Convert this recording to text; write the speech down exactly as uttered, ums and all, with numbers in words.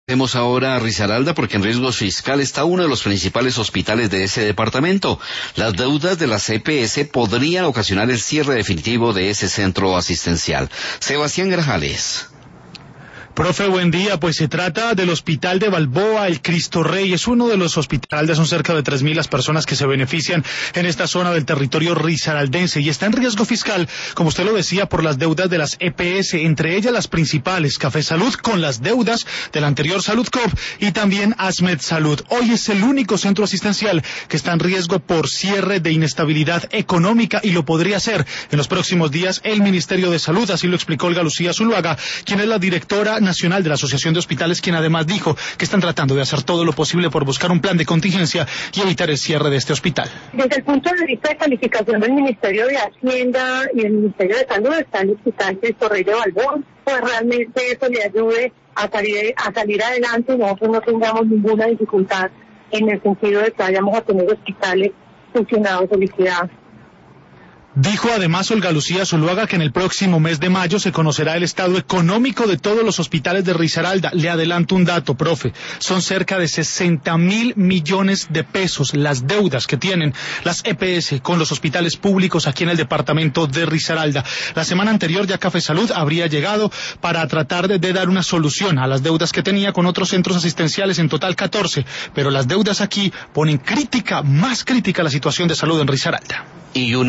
Vemos ahora a Risaralda porque en riesgo fiscal está uno de los principales hospitales de ese departamento. Las deudas de las E P S podrían ocasionar el cierre definitivo de ese centro asistencial. Sebastián Grajales. Profe, buen día. Pues se trata del Hospital de Balboa, el Cristo Rey. Es uno de los hospitales, son cerca de tres mil las personas que se benefician en esta zona del territorio risaraldense y está en riesgo fiscal, como usted lo decía, por las deudas de las E P S, entre ellas las principales, Café Salud, con las deudas del anterior Salud Corp y también Asmed Salud. Hoy es el único centro asistencial que está en riesgo por cierre de inestabilidad económica y lo podría ser en los próximos días el Ministerio de Salud, así lo explicó Olga Lucía Zuluaga, quien es la directora nacional de la Asociación de Hospitales, quien además dijo que están tratando de hacer todo lo posible por buscar un plan de contingencia y evitar el cierre de este hospital. Desde el punto de vista de calificación del Ministerio de Hacienda y el Ministerio de Salud, está el Hospital Cristo Rey de Balboa, pues realmente eso le ayude a salir, a salir adelante y nosotros no tengamos ninguna dificultad en el sentido de que vayamos a tener hospitales funcionados o liquidados. Dijo además Olga Lucía Zuluaga que en el próximo mes de mayo se conocerá el estado económico de todos los hospitales de Risaralda. Le adelanto un dato, profe. Son cerca de sesenta mil millones de pesos las deudas que tienen las E P S con los hospitales públicos aquí en el departamento de Risaralda. La semana anterior ya Café Salud habría llegado para tratar de, de dar una solución a las deudas que tenía con otros centros asistenciales, en total catorce. Pero las deudas aquí ponen crítica, más crítica, la situación de salud en Risaralda. Y una